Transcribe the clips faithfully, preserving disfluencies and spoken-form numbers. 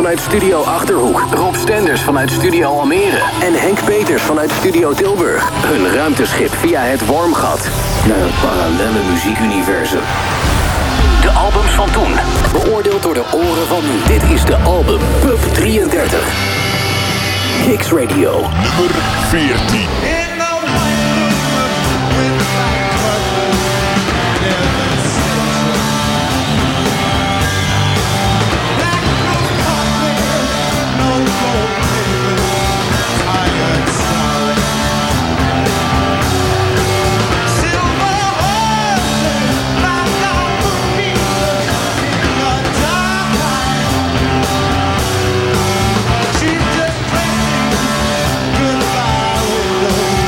vanuit Studio Achterhoek, Rob Stenders vanuit Studio Almere en Henk Peters vanuit Studio Tilburg. Hun ruimteschip via het Wormgat naar een parallelle muziekuniversum. De albums van toen, beoordeeld door de oren van nu. Dit is de album Pub drieëndertig. Kicks Radio. Nummer veertien. Goodbye,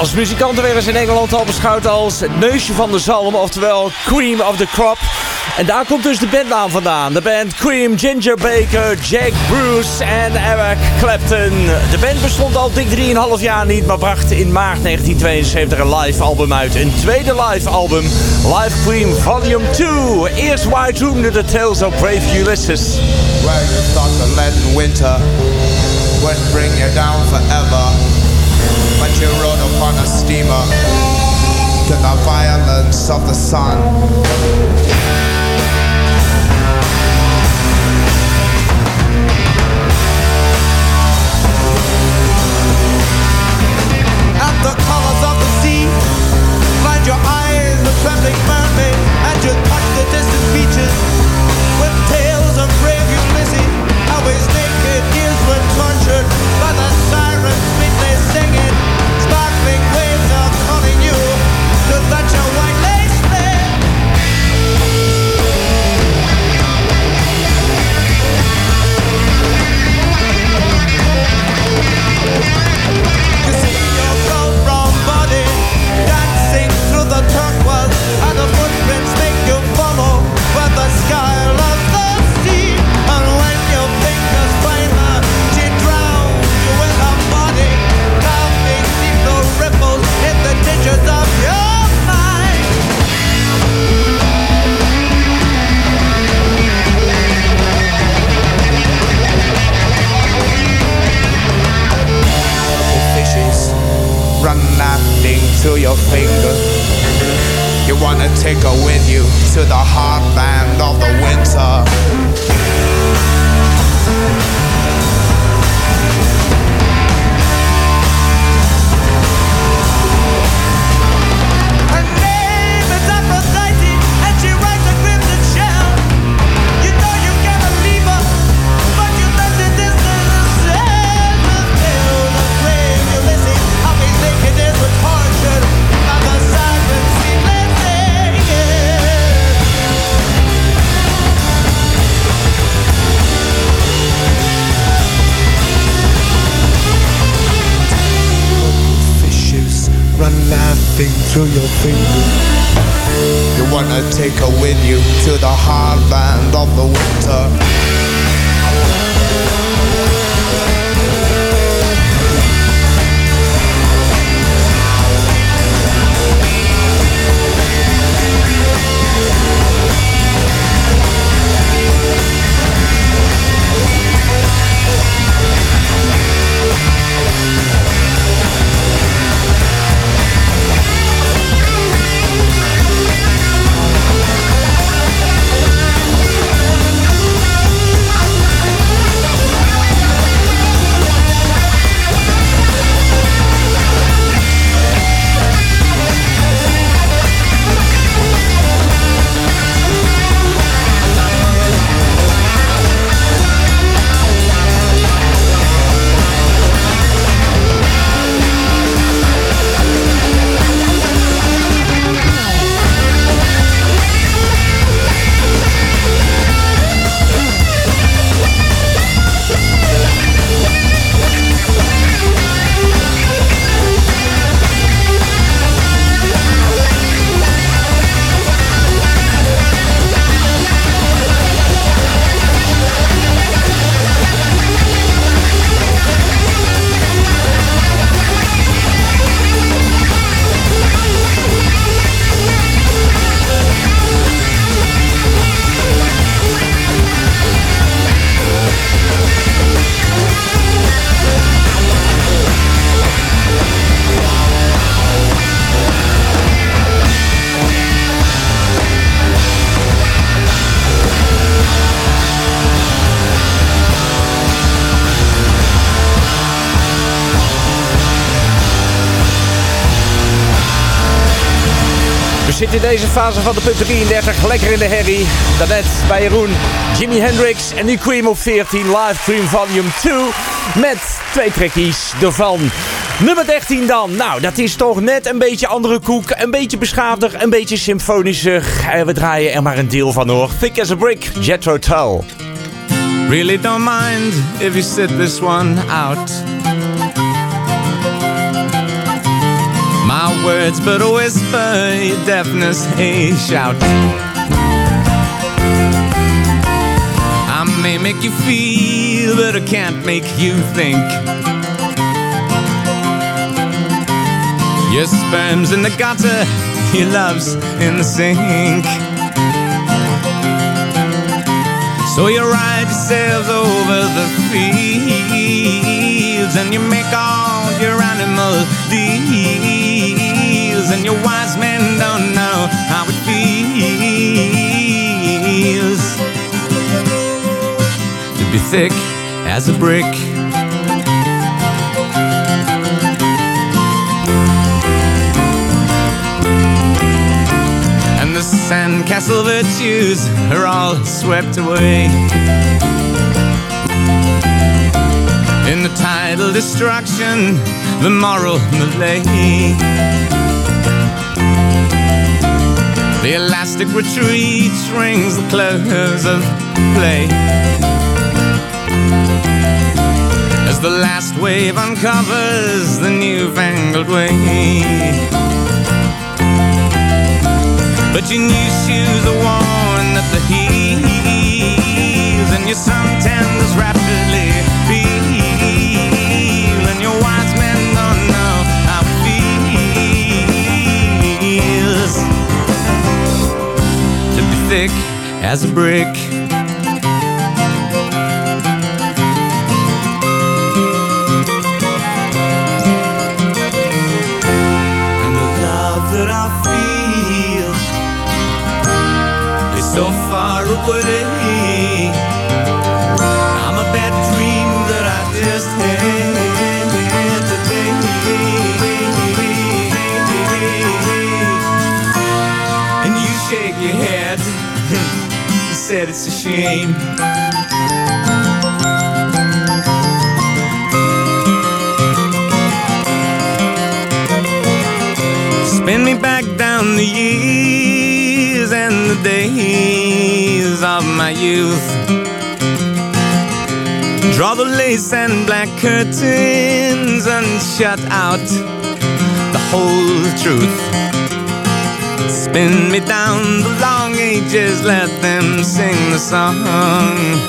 Als muzikanten werden ze in Engeland al beschouwd als het neusje van de zalm, oftewel cream of the crop. En daar komt dus de bandnaam vandaan. De band Cream, Ginger Baker, Jack Bruce en Eric Clapton. De band bestond al dik drieënhalf jaar niet, maar bracht in maart negentien tweeënzeventig een live album uit. Een tweede live album, Live Cream Volume two. Eerst White Room to the Tales of Brave Ulysses. Where you thought the leaden winter would bring you down forever, but you rode upon a steamer to the violence of the sun. At the colors of the sea, blind your eyes, the trembling mermaid, and you touch the distant beaches with tales of brave Ulysses. Always naked, ears were tortured by the sirens sweetly singing. Sparkling waves are calling you to touch your white lace bed. You see your gold brown body dancing through the turquoise, and the footprints make you follow where the sky loves the sea. And when your fingers find her, she drowns you in her body, carving deep the ripples in the ditches of your mind. Fishes run laughing through your fingers. You wanna take her with you to the heartland of the winter. Her name is Aphrodite, and she rides a crimson shell. You know you can't leave her, but you let the distance sail. The tale of brave Ulysses, how his nakedness was tortured by the sirens sweetly singing. Fishes run laughing through your fingers. You wanna take her with you to the heartland of the winter. zit in deze fase van de punt drieëndertig lekker in de herrie. Daarnet bij Jeroen, Jimi Hendrix en nu Cream op veertien, Live Cream Volume twee. Met twee trackies ervan. Nummer dertien dan. Nou, dat is toch net een beetje andere koek. Een beetje beschaafder, een beetje symfonischer. En we draaien er maar een deel van hoor. Thick as a Brick, Jethro Tull. Really don't mind if you sit this one out. words but a whisper, your deafness a shout. I may make you feel, but I can't make you think. Your sperm's in the gutter, your love's in the sink. So you ride yourselves over the fields, and you make all your animal deals, and your wise men don't know how it feels to be thick as a brick. And the sandcastle virtues are all swept away in the tidal destruction, the moral malaise. The elastic retreat rings the close of play as the last wave uncovers the newfangled way. But your new shoes are worn at the heels, and your suntans rapidly peel, and your wise men don't know how it feels to be thick as a brick. And the love that I feel so far away, I'm a bad dream that I just had today. And you shake your head, you said it's a shame. Spin me back down the years and the days of my youth. Draw the lace and black curtains and shut out the whole truth. Spin me down the long ages, let them sing the song.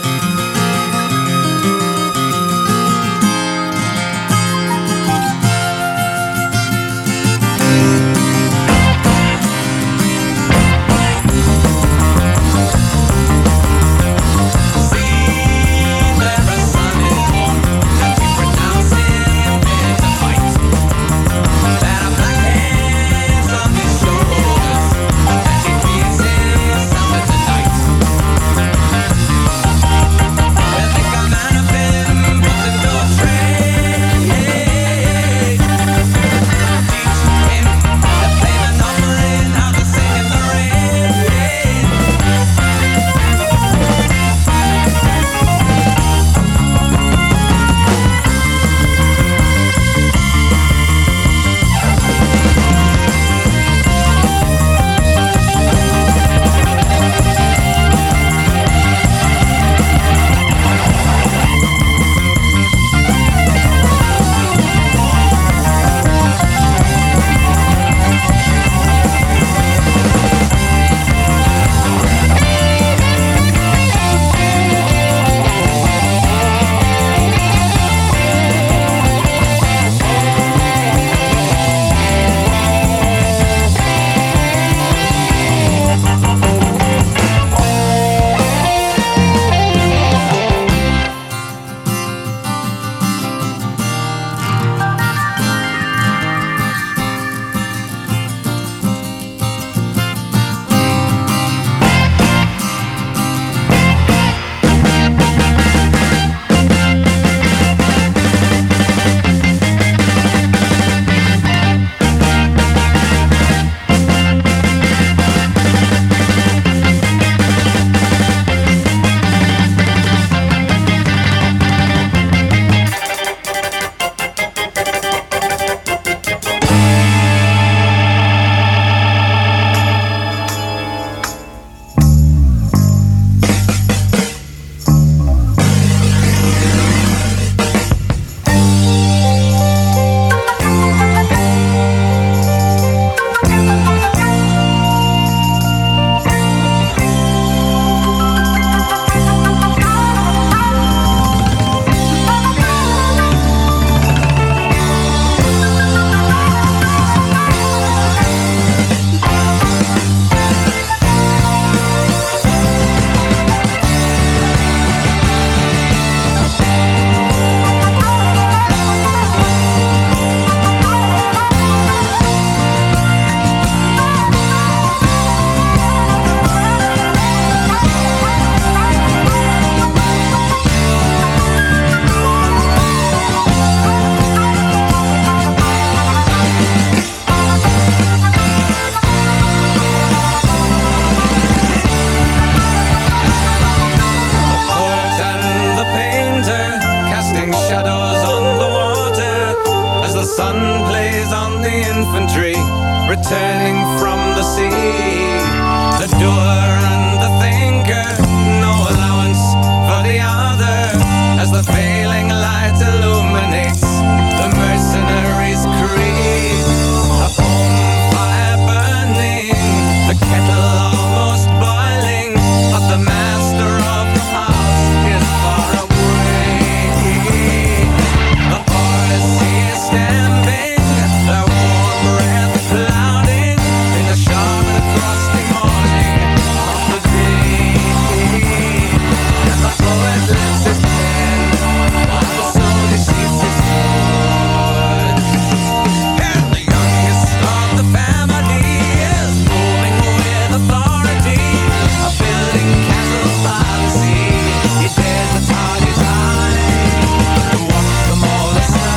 sailing from the sea. The doer and the thinker, no allowance for the other, as the failing light illuminates the mercenary's creed. A bonfire burning, the kettle almost boiling, but the master of the house is far away. The boys see is stamping, their warm breath clouding in the sharp and frosty morning of the day. And the poet lifts his pen while the soldier sheathes his sword. And the youngest of the family is moving with authority, a building castles by the sea. He dares the target high and watch them all aside.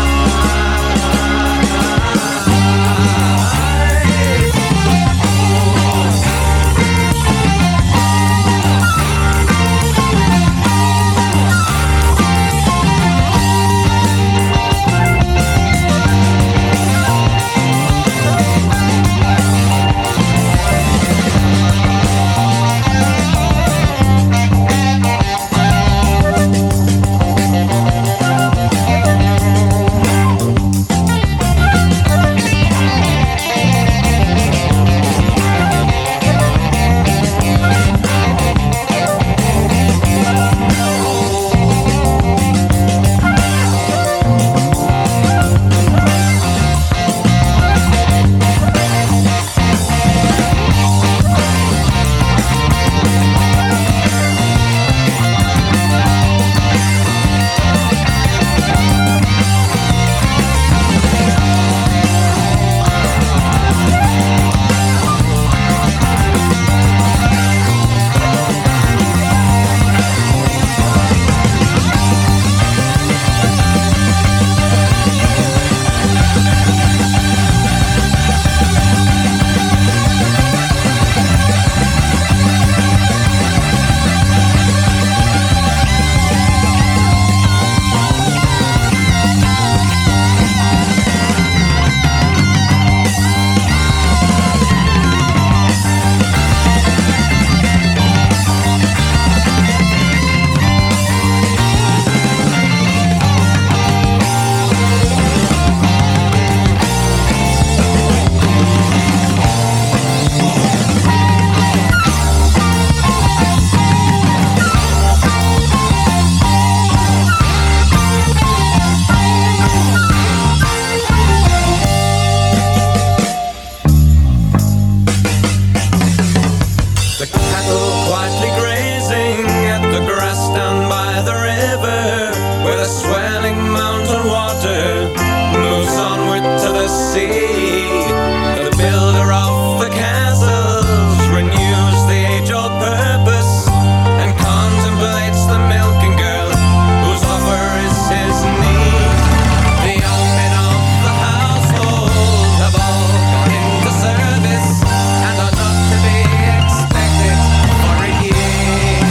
The cattle quietly grazing at the grass down by the river, where the swelling mountain water moves onward to the sea. The builder of the castles renews the age-old purpose and contemplates the milking girl whose offer is his need. The young men of the household have all gone into service and are not to be expected for a year.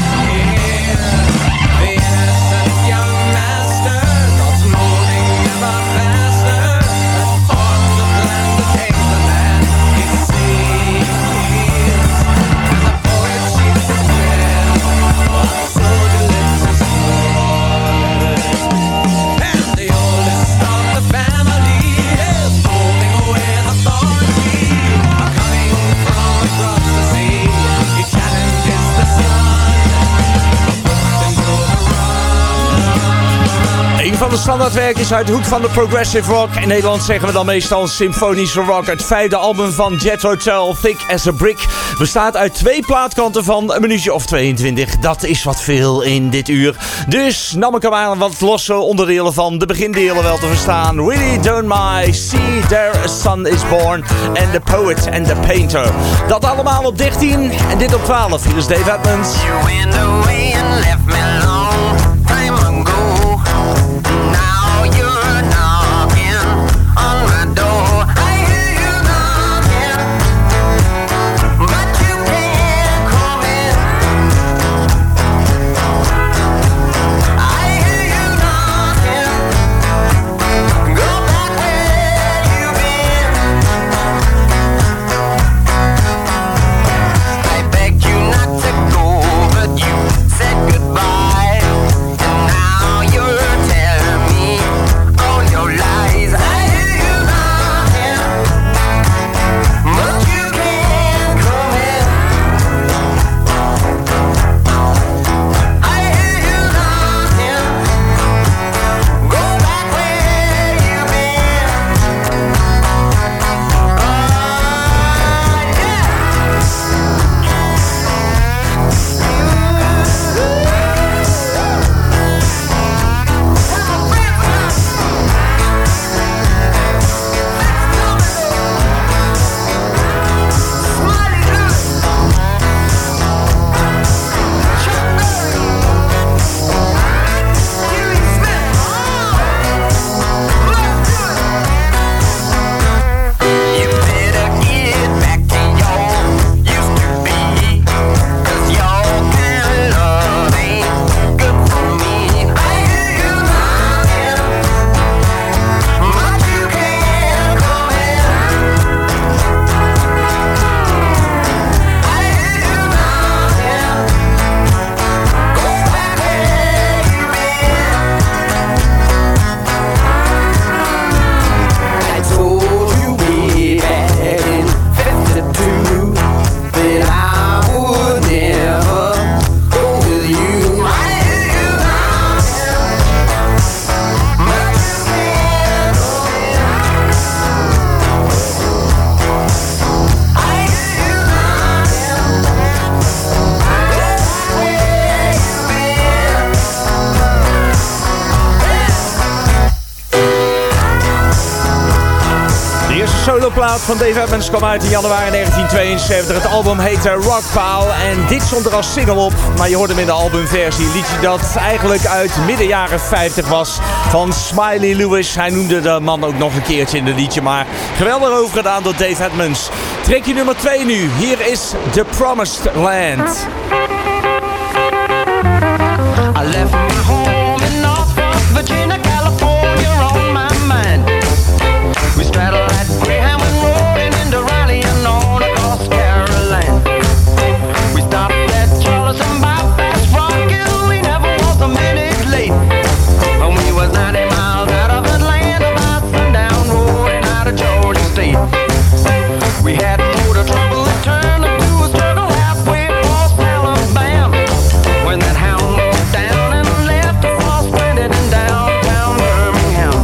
The innocent young master goes moving ever faster, has formed a plan to take the land he sees. And the poet sheathes his pen while the soldier lifts his sword. And the oldest of the family is moving with authority, coming from across the sea. He challenges the sun, pushed him through the rock. Een van de standaardwerkjes uit de hoek van de progressive rock. In Nederland zeggen we dan meestal symfonische rock. Het vijfde album van Jethro Tull, Thick as a Brick, bestaat uit twee plaatkanten van een minuutje of tweeëntwintig. Dat is wat veel in dit uur. Dus nam ik er maar wat losse onderdelen van. De begindelen wel te verstaan. Really Don't Mind, See There a Son is Born en The Poet and the Painter. Dat allemaal op dertien en dit op twaalf. Hier is Dave Edmonds. You went away and left me long time ago. Now you're knocking on my door. I hear you knocking, but you can't come in. I hear you knocking, go back where you've been. soloplaat van Dave Edmunds kwam uit in januari negentien tweeënzeventig. Het album heette Rock Pile en dit stond er als single op. Maar je hoorde hem in de albumversie. Een liedje dat eigenlijk uit midden jaren vijftig was van Smiley Lewis. Hij noemde de man ook nog een keertje in het liedje, maar geweldig overgedaan door Dave Edmunds. Trekje nummer twee nu. Hier is The Promised Land. I left my home in Norfolk, Virginia, California on my mind. We straddled that Greyhound and rolling into Raleigh and on across Carolina. We stopped at Charleston by Fast Rock, we never was a minute late. And we was ninety miles out of Atlanta by sundown, rolling out of Georgia State. We had motor trouble that turned into a struggle halfway across Alabama. When that hound moved down and left us all stranded in downtown Birmingham.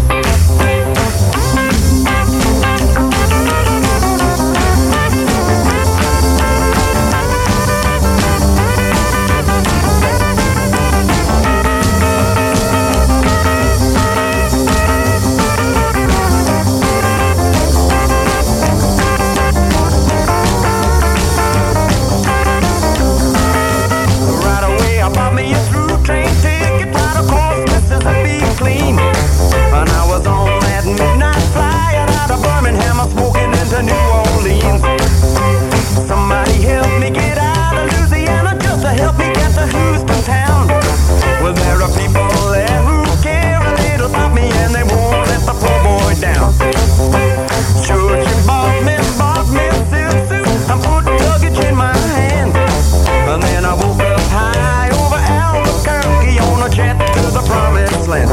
Right away I bought me a through train ticket right across Mississippi clean. And I was on that midnight flight out of Birmingham, I'm smoking into New Orleans. Somebody help me get out of Louisiana just to help me get to Houston town. Well, there are people there who care a little about me and they won't let the poor boy down. Sure, she bought me, bought me a silk suit and put luggage in my hand. And then I woke up high over Albuquerque on a jet to the promised land.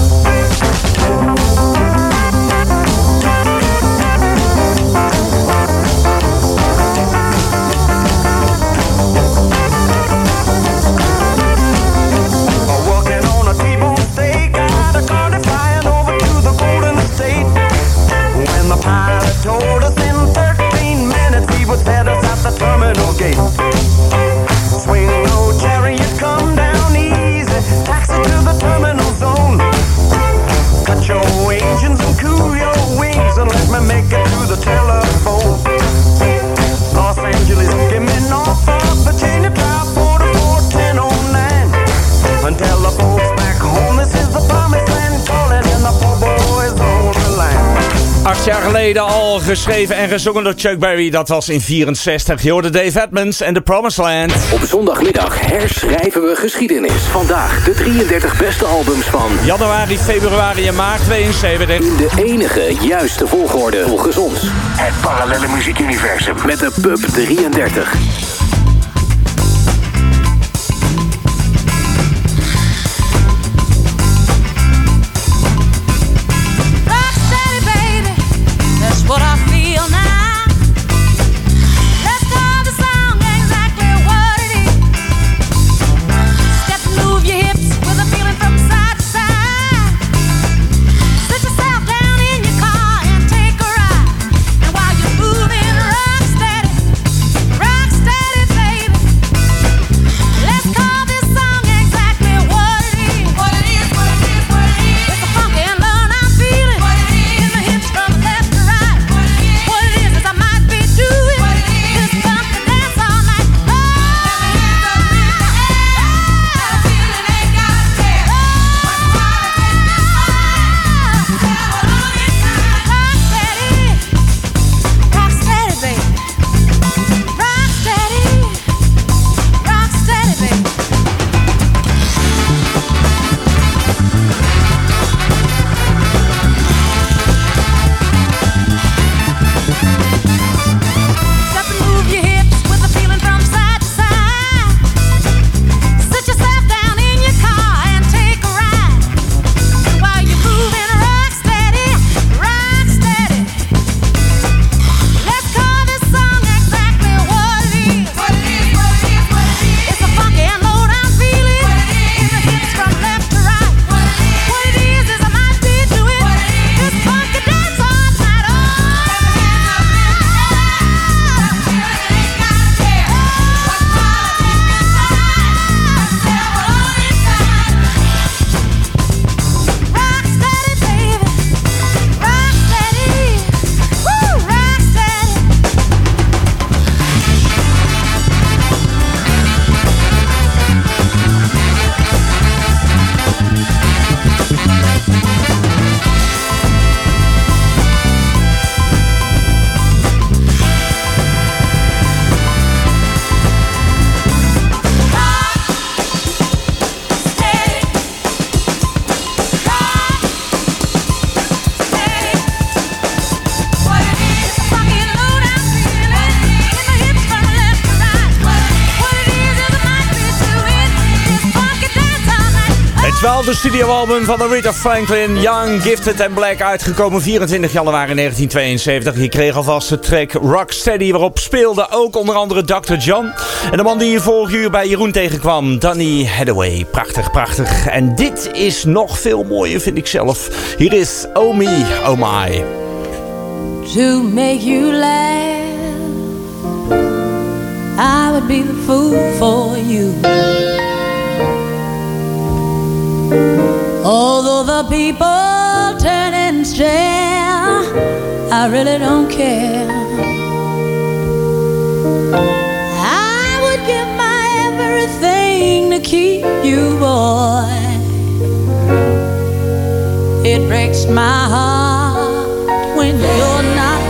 Walking on a T-bone steak out of Cardiff, flying over to the Golden State. When the pilot told us in thirteen minutes he would set us at the terminal gate. Swing low, chariot, come down easy, taxi to the terminal zone. Cut your engines and cool your wings and let me make it to the telephone. Los Angeles, give me Norfolk, Virginia, try forty-four ten oh nine. And tell the folks back home this is the promised land, calling in the poor boys on the line. Acht jaar geleden al geschreven en gezongen door Chuck Berry. Dat was in vierenzestig. Je hoorde Dave Edmunds en The Promised Land. Op zondagmiddag herschrijven we geschiedenis. Vandaag de drieëndertig beste albums van Januari, februari en maart tweeënzeventig. in de enige juiste volgorde volgens ons. Het parallele muziekuniversum. Met de Pub drieëndertig. Rocksteady, baby, that's what I feel now. Let's call the song exactly what it is. Step and move your hips with a feeling from side to side. Sit yourself down in your car and take a ride. And while you're moving, rock steady, rock steady, Oftewel de studioalbum van Aretha Franklin, Young, Gifted and Black, uitgekomen vierentwintig januari negentien tweeënzeventig. Je kreeg alvast de track Rocksteady, waarop speelde ook onder andere doctor John. En de man die je vorig uur bij Jeroen tegenkwam, Donny Hathaway. Prachtig, prachtig. En dit is nog veel mooier, vind ik zelf. Hier is Oh Me, Oh My. To make you laugh, I would be the fool for you. Although the people turn and stare, I really don't care. I would give my everything to keep you, boy. It breaks my heart when you're not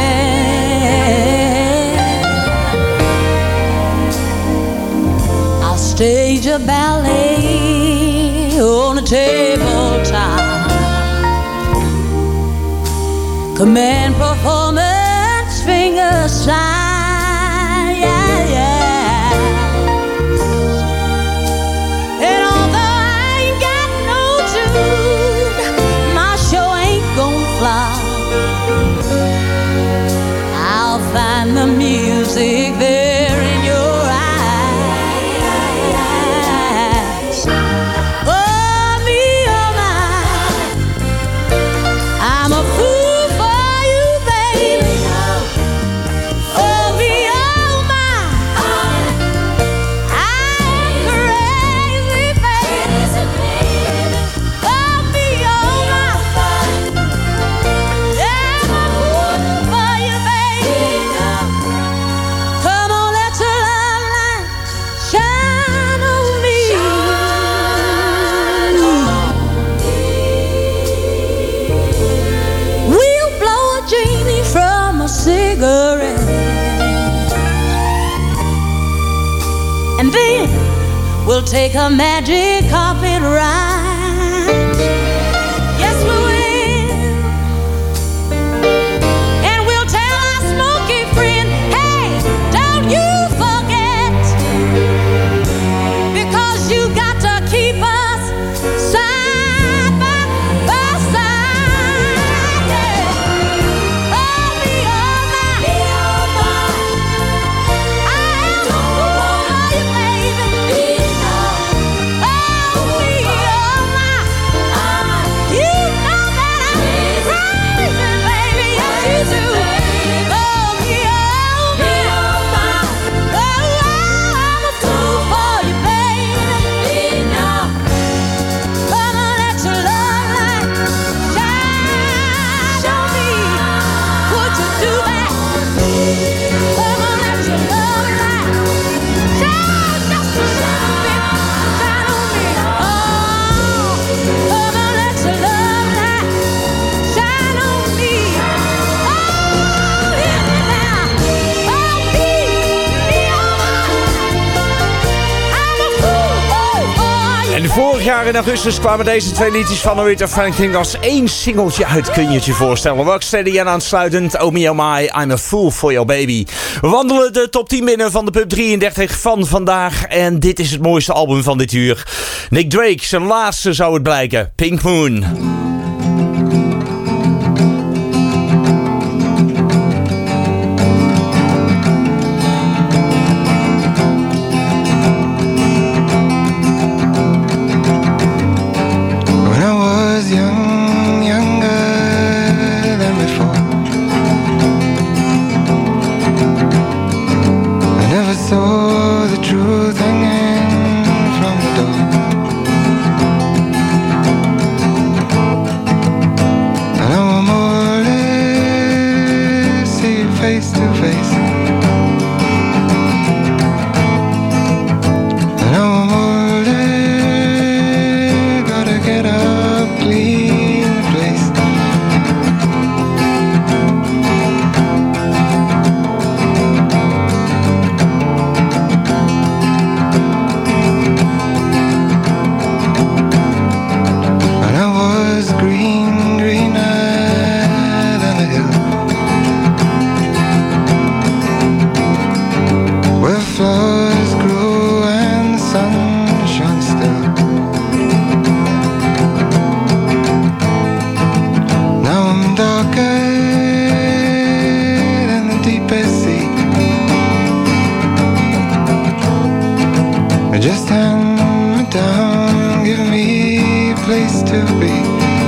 there. I'll stage a ballet on a tabletop, command performance, finger sign, yeah, yeah. And although I ain't got no tune, my show ain't gon' fly. I'll find the music there in your eyes. And then we'll take a magic carpet ride. Yes, we will. And we'll tell our smoky friend, hey, don't you forget, because you got to keep us side by, by side. Yeah. Oh, me, oh, my. Me, oh, my. I am the fool for you, baby. Me, oh, me, oh, my. You know that I'm crazy, baby. Yes, you do. Oh, me, oh, me, oh, my. Oh, I'm a fool for you, baby. Me, no. Come on, let your love light shine on me. Would you do that? Come on, let your love light shine just a little bit, shine on me. Oh, come on, let your love light shine on me. Oh, hear me now. Oh, me, me, oh, I'm a fool for you. En vorig jaar in augustus kwamen deze twee liedjes van Aretha Franklin als één singeltje uit. Kun je het je voorstellen? Rocksteady en aansluitend Oh Me Oh My, I'm a Fool for Your Baby. We wandelen de top tien binnen van de Pub drieëndertig van vandaag. En dit is het mooiste album van dit uur. Nick Drake, zijn laatste zou het blijken. Pink Moon. When I was young, younger than before, I never saw the truth hanging from the door. Just hand me down, give me a place to be.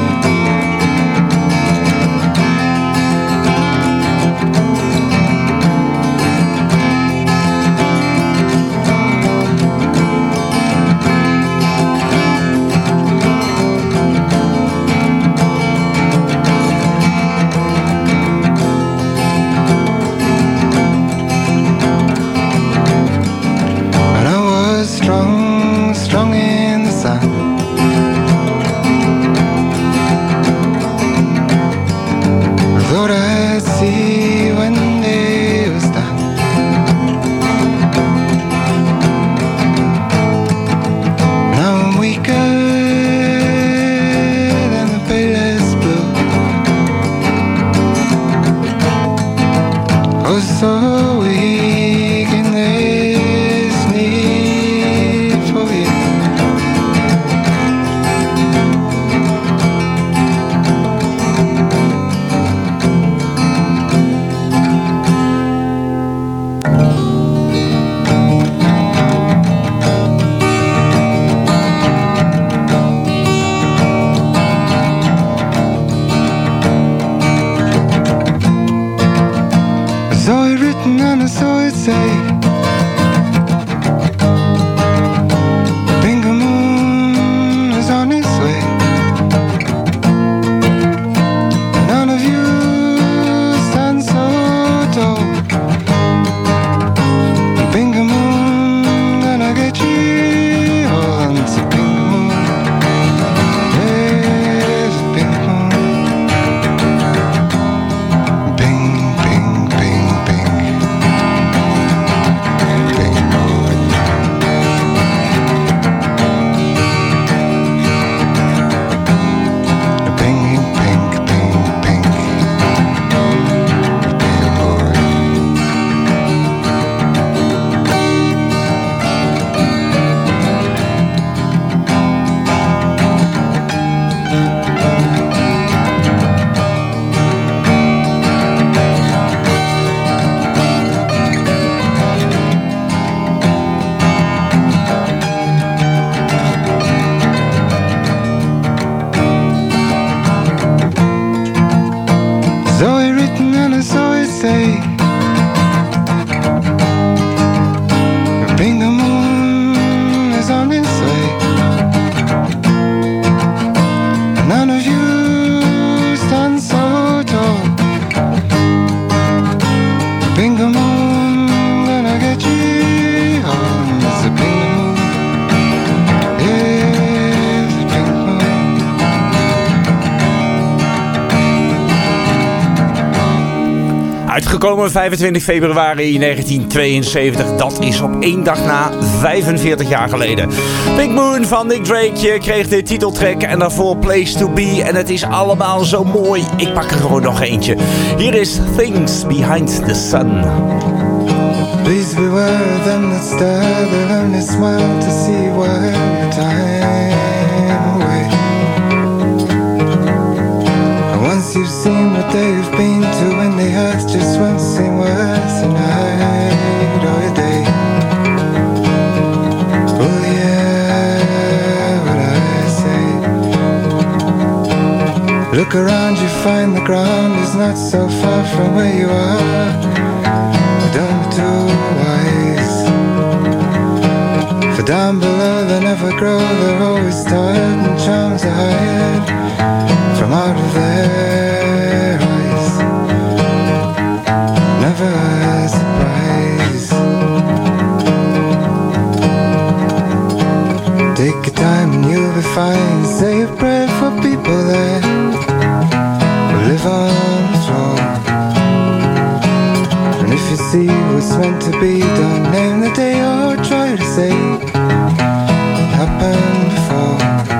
Uitgekomen vijfentwintig februari negentien tweeënzeventig. Dat is op één dag na vijfenveertig jaar geleden. Pink Moon van Nick Drake. Je kreeg de titeltrack en daarvoor Place to Be. En het is allemaal zo mooi. Ik pak er gewoon nog eentje. Hier is Things Behind the Sun. Please beware them that stare, they'll only smile to see why time away. Once you've seen what they've been to, when the earth just won't seem worth a night or a day. Oh yeah, what I say. Look around, you find the ground is not so far from where you are. Don't be too wise, for down below they never grow. They're always tired and charms are hired from out of their eyes. Never a surprise. Take your time and you'll be fine. Say a prayer for people that will live on the throne. And if you see what's meant to be, don't name the day or try to say it happened before.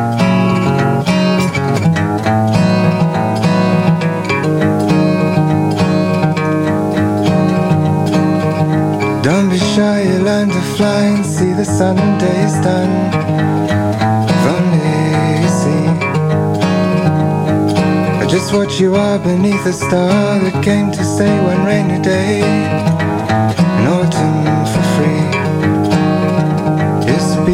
Don't be shy, you learn to fly and see the Sunday's done. If only you see just what you are beneath a star that came to stay one rainy day in autumn for free. Yes,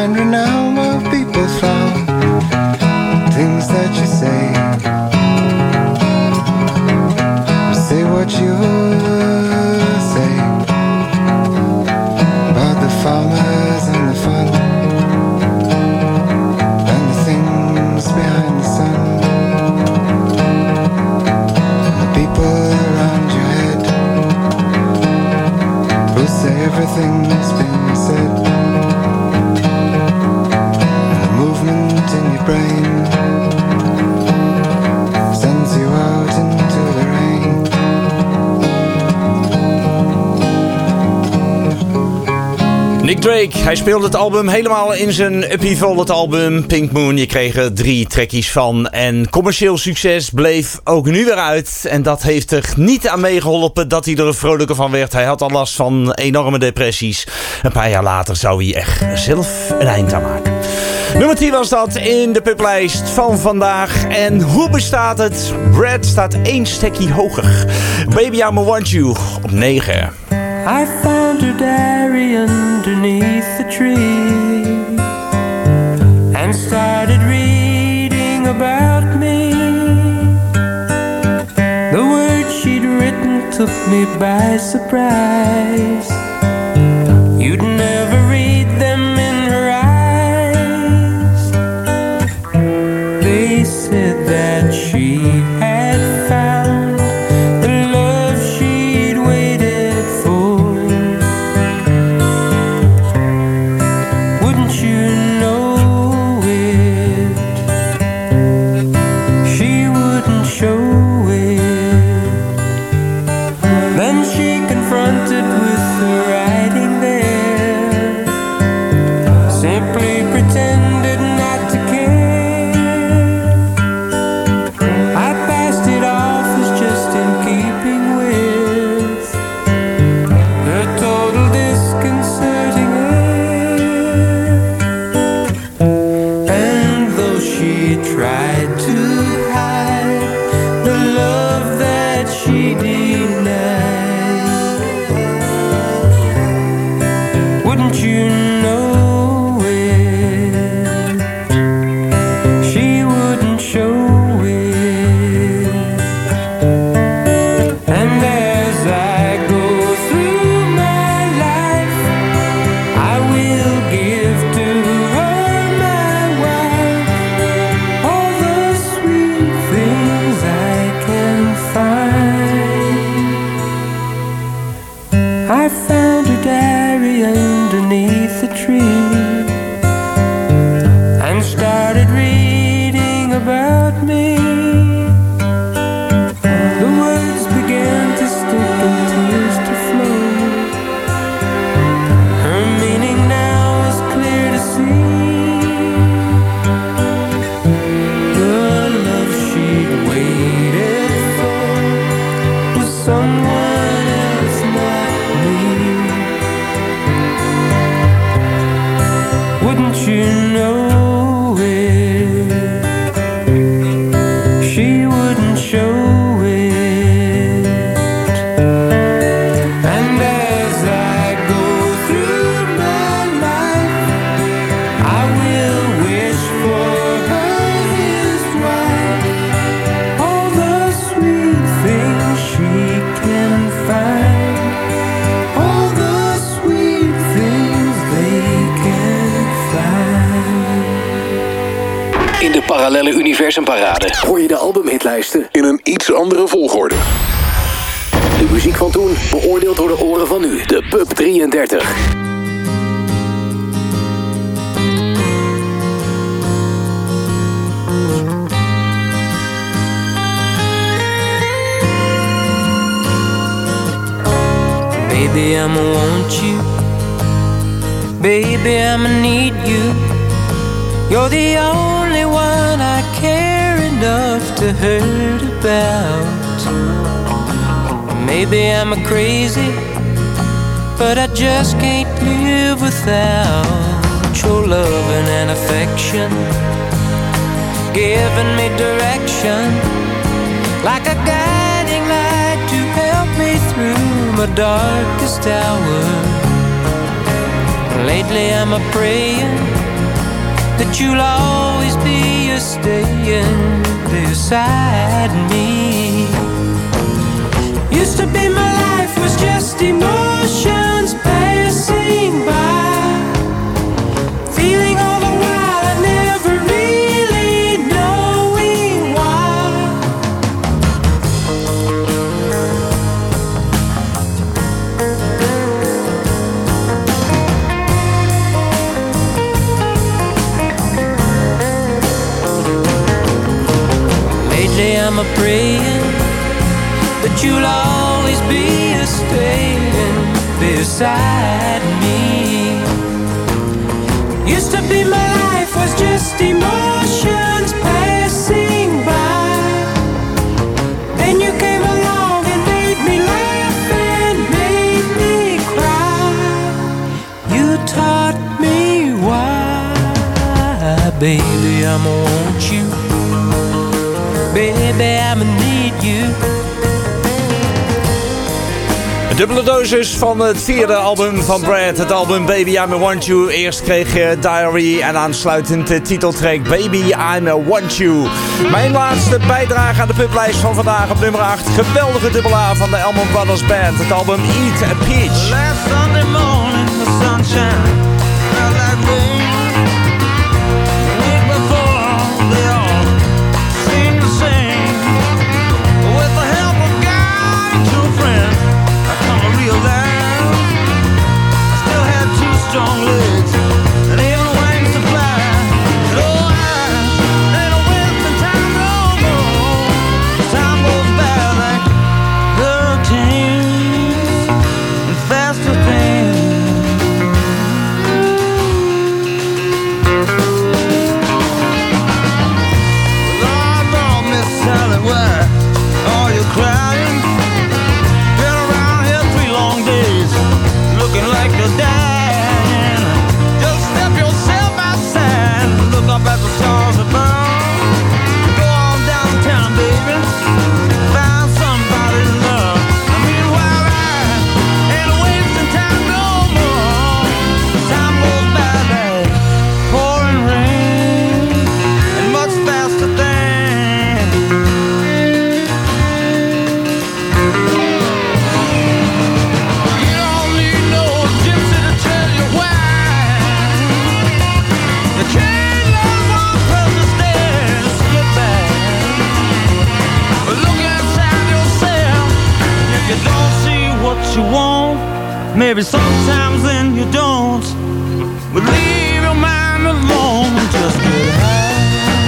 find renown while people frown. Things that you say, say what you say about the farmers and the fun and the things behind the sun, and the people around your head who say everything that's been said, and the movement in your brain sends you out into the rain. Nick Drake, hij speelde het album helemaal in zijn upheaval, het album Pink Moon. Je kreeg er drie trackies van en commercieel succes bleef ook nu weer uit. En dat heeft er niet aan meegeholpen dat hij er vrolijker van werd. Hij had al last van enorme depressies. Een paar jaar later zou hij echt zelf een eind aan maken. Nummer tien was dat in de publijst van vandaag. En hoe bestaat het? Brad staat één stekkie hoger. Baby I'ma Want You op negen. I found her diary underneath the tree and started reading about me. The words she'd written took me by surprise. You'd never read them in her eyes. They said that she had found the love she'd waited for. Wouldn't you know it? She wouldn't show it. Then she confronted with the writing there, simply pretended not to care. I passed it off as just in keeping with her total disconcerting air. And though she tried to hide the love that she denied, wouldn't you know it? She wouldn't show it. And as I go through my life, I will give to her, my wife, all the sweet things I can find. I found her diary underneath the tree and started reading about me. The words began to stick and tears to flow. Her meaning now is clear to see. The love she'd waited for was someone else, not me. Wouldn't you know it? She wouldn't show it. And as I go through my life, I will wish for her his wife, all the sweet things she can find, all the sweet things they can find. In de Parallelle Universumparade hoor je de albumhitlijsten in een iets andere volgorde. De muziek van toen, beoordeeld door de oren van nu. De Pub drieëndertig. Baby, I'ma want you. Baby, I'ma need you. You're the only one I care enough to hurt about. Maybe I'm a crazy, but I just can't live without your loving and affection, giving me direction, like a guiding light to help me through my darkest hour. Lately I'm a praying that you'll always be a staying beside me. Used to be my life was just emotions passing by, feeling all the while I never really knowing why. Lately I'm a praying that you'll always be a staying beside me. Used to be my life was just emotions passing by. Then you came along and made me laugh and made me cry. You taught me why, baby, I'ma want you. Baby, I'ma need you. Een dubbele dosis van het vierde album van Brad. Het album Baby I'm a Want You. Eerst kreeg je Diary en aansluitend de titeltrack Baby I'm a Want You. Mijn laatste bijdrage aan de publijst van vandaag op nummer acht. Geweldige dubbel A van de Allman Brothers Band. Het album Eat a Peach. Last Sunday morning, the sunshine felt like rain. The week before, they all seemed the same. With the help of God and two friends, I come to realize I still had two strong legs and even wings to fly. So I ain't wasting time no more. Time goes by like hurricanes and faster things. Lord, Lord, Miss Sally, why are you crying? Been around here three long days, looking like you're dying. Just step yourself outside, look up at the stars above. Go on downtown, baby, find somebody to love. I mean, while I ain't wasting time no more. Time goes by like pouring rain and much faster things. You don't need no gypsy to tell you why. You can't let one person stand and skip back. But look inside yourself. If you don't see what you want, maybe sometimes then you don't. But leave your mind alone and just get high.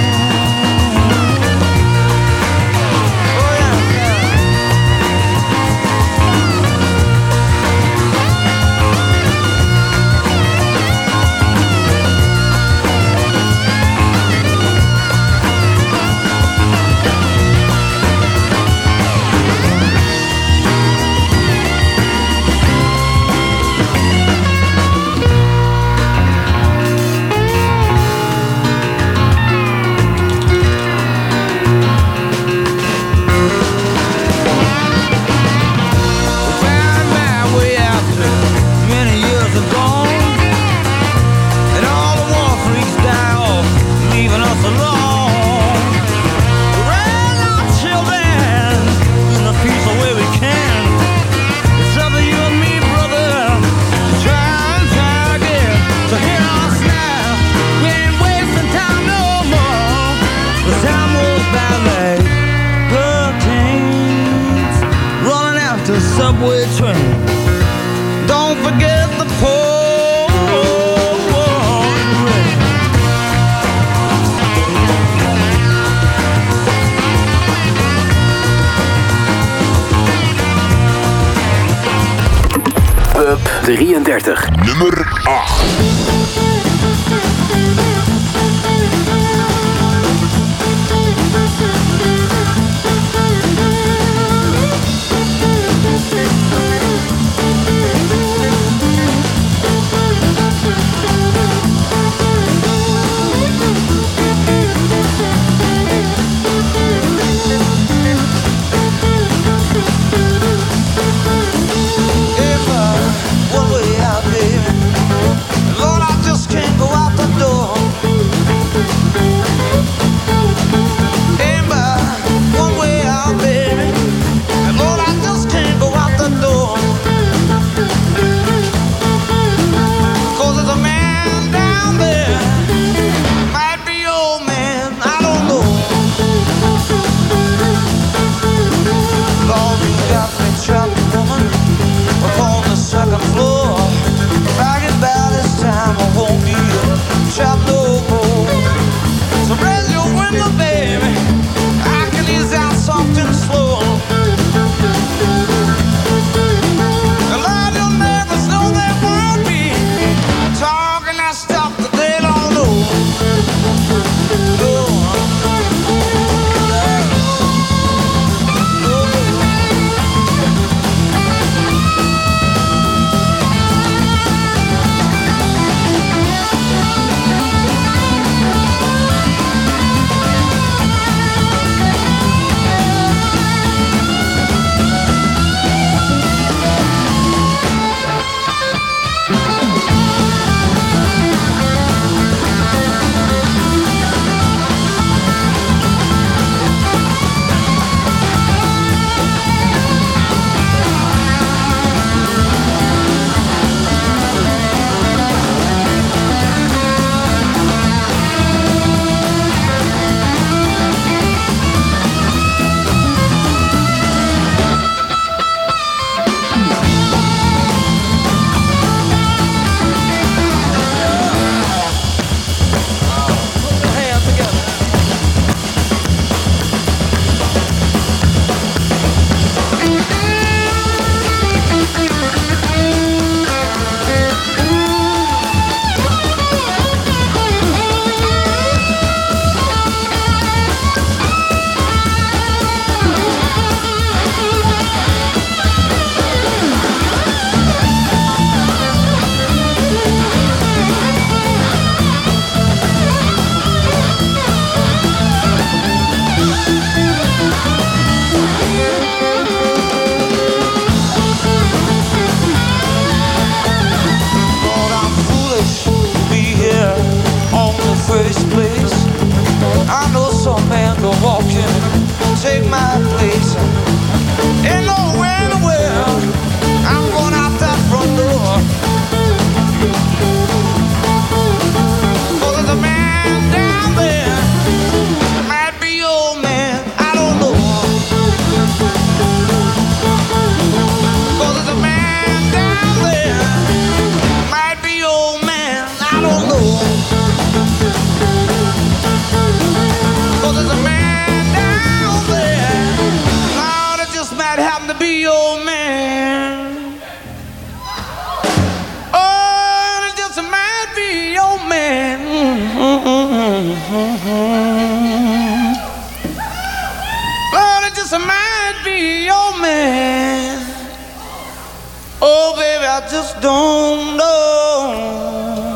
Oh yeah, yeah. Found my way out there many years ago, and all the war freaks die off, leaving us alone. Raise our children in the peaceful way we can. It's up to you and me, brother, to try and try again. So hear us now, we ain't wasting time no more. The time goes by like hurricanes running after the subway train. Don't forget the pouring rain. Up drieëndertig. Nummer acht. One way out, baby. Lord, I just can't go out the door. Lord, it just might be your man. Oh, baby, I just don't know.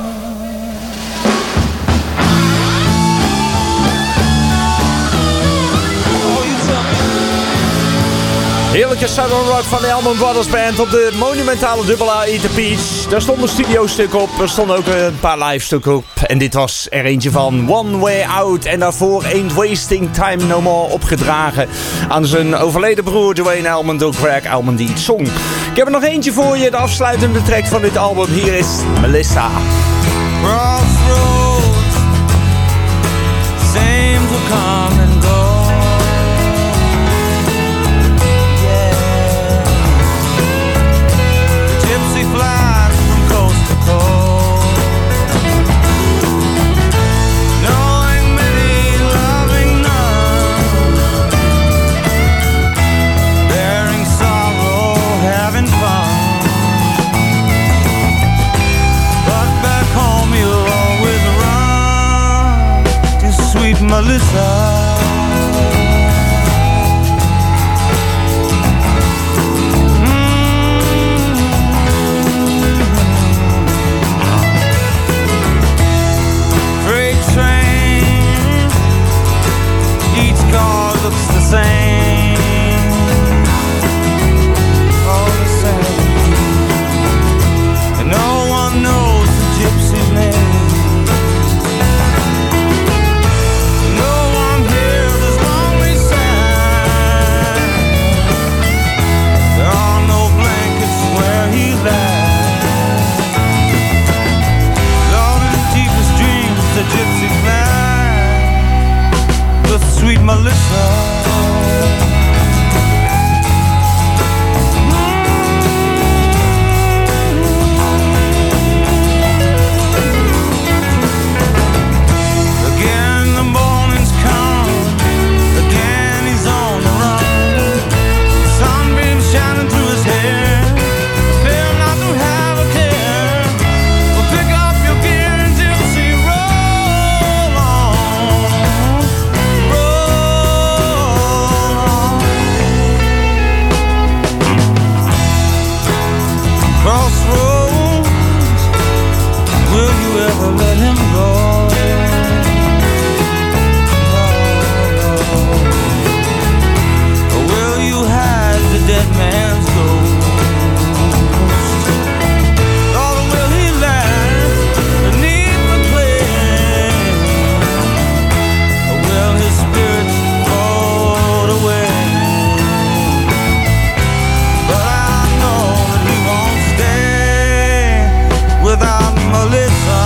Heerlijke Southern Rock van de Allman Brothers Band op de monumentale dubbel A Eat the Peach. Daar stond een studiostuk op, er stonden ook een paar live stukken op. En dit was er eentje van One Way Out. En daarvoor Ain't Wasting Time No More opgedragen aan zijn overleden broer Duane Allman door Greg Allman die het zong. Ik heb er nog eentje voor je, de afsluitende track van dit album. Hier is Melissa. Crossroads seem to come and go. Flies from coast to coast, knowing many, loving none, bearing sorrow, having fun. But back home you'll always run to sweet Melissa. Car looks the same, all the same, and no one knows the gypsy's name. No one hears his lonely sound. There are no blankets where he lies. All in his deepest dreams, the gypsy flies. Sweet Melissa. Again the morning's come, again he's on the run. Sunbeam shining through his hair, appear not to have a care. Well, pick up your gear and gypsy roll on. Crossroads, will you ever let him go? No, no. Or will you hide the dead man's ghost? Or will he lie beneath the clay? Or will his spirit float away? But I know that he won't stay without Melissa.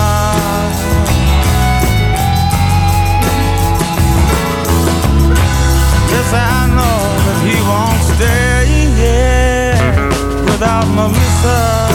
Yes, I know that he won't stay, yeah, without Melissa.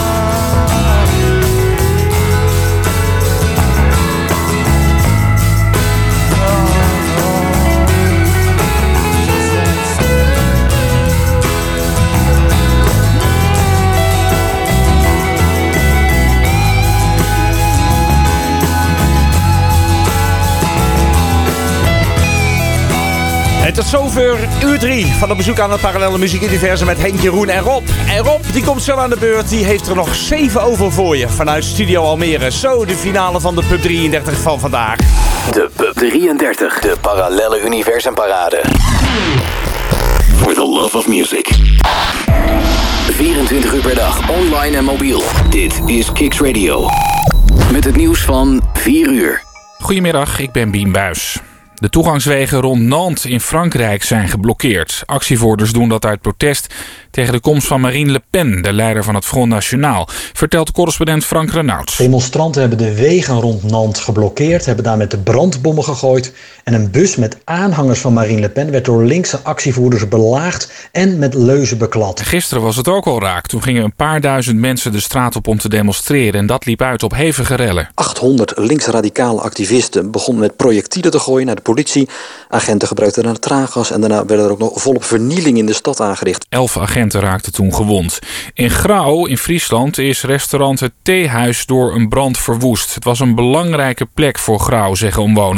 En tot zover uur drie van het bezoek aan het parallelle muziekuniversum met Henk, Jeroen en Rob. En Rob, die komt zo aan de beurt. Die heeft er nog zeven over voor je vanuit Studio Almere. Zo de finale van de Pub drieëndertig van vandaag. De Pub drieëndertig, de parallelle universum parade. For the love of music. vierentwintig uur per dag, online en mobiel. Dit is Kicks Radio. Met het nieuws van vier uur. Goedemiddag, ik ben Bien Buijs. De toegangswegen rond Nantes in Frankrijk zijn geblokkeerd. Actievoerders doen dat uit protest tegen de komst van Marine Le Pen, de leider van het Front National, vertelt correspondent Frank Renaud. Demonstranten hebben de wegen rond Nantes geblokkeerd, hebben daar met de brandbommen gegooid en een bus met aanhangers van Marine Le Pen werd door linkse actievoerders belaagd en met leuzen beklad. Gisteren was het ook al raak. Toen gingen een paar duizend mensen de straat op om te demonstreren en dat liep uit op hevige rellen. achthonderd linksradicale activisten begonnen met projectielen te gooien naar de politie. Agenten gebruikten daarna traangas en daarna werden er ook nog volop vernieling in de stad aangericht. Elf agenten raakten toen gewond. In Grauw in Friesland is restaurant Het Theehuis door een brand verwoest. Het was een belangrijke plek voor Grauw, zeggen omwonenden.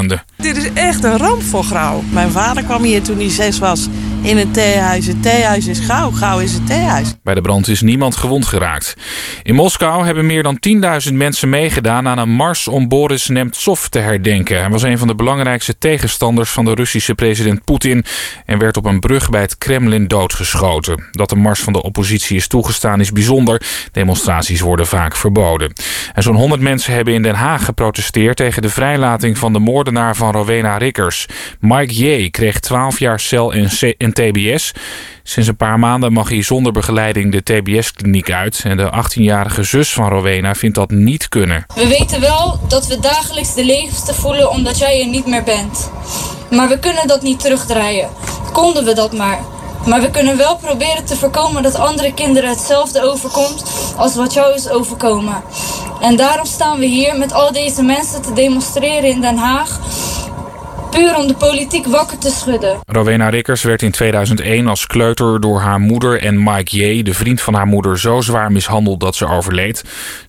Dit is echt een ramp voor Grauw. Mijn vader kwam hier toen hij zes was in een theehuis. Het theehuis is Grauw, Grauw is het theehuis. Bij de brand is niemand gewond geraakt. In Moskou hebben meer dan tienduizend mensen meegedaan aan een mars om Boris Nemtsov te herdenken. Hij was een van de belangrijkste tegenstanders van de Russische president Poetin en werd op een brug bij het Kremlin doodgeschoten. Dat de mars van de oppositie is toegestaan is bijzonder. Demonstraties worden vaak verboden. En zo'n honderd mensen hebben in Den Haag geprotesteerd tegen de vrijlating van de moordenaar van Rowena Rickers. Mike J. kreeg twaalf jaar cel en, C- en T B S. Sinds een paar maanden mag hij zonder begeleiding de T B S-kliniek uit. En de achttienjarige zus van Rowena vindt dat niet kunnen. We weten wel dat we dagelijks de leegte voelen omdat jij er niet meer bent. Maar we kunnen dat niet terugdraaien. Konden we dat maar. Maar we kunnen wel proberen te voorkomen dat andere kinderen hetzelfde overkomt als wat jou is overkomen. En daarom staan we hier met al deze mensen te demonstreren in Den Haag. Puur om de politiek wakker te schudden. Rowena Rickers werd in tweeduizend één als kleuter door haar moeder en Mike J., de vriend van haar moeder, zo zwaar mishandeld dat ze overleed.